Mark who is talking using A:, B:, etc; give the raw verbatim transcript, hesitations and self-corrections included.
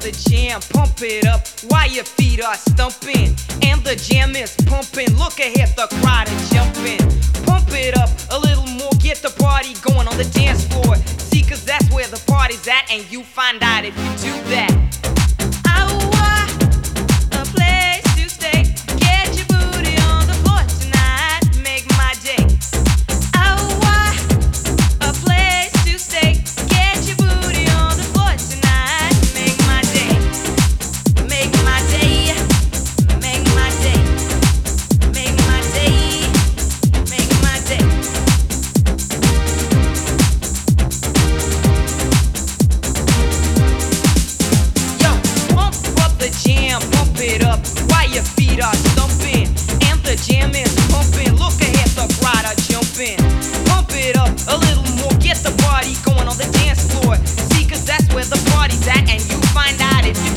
A: the jam, pump it up while your feet are stumping. And the jam is pumping, look ahead, the crowd is jumping. Pump it up a little more, get the party going on the dance floor. See, cause that's where the party's at, and you find out if you do that. Pump it up while your feet are stumping. And the jam is pumping, look ahead, the crowd are jumping. Pump it up a little more, get the party going on the dance floor. See, cause that's where the party's at, and you find out if you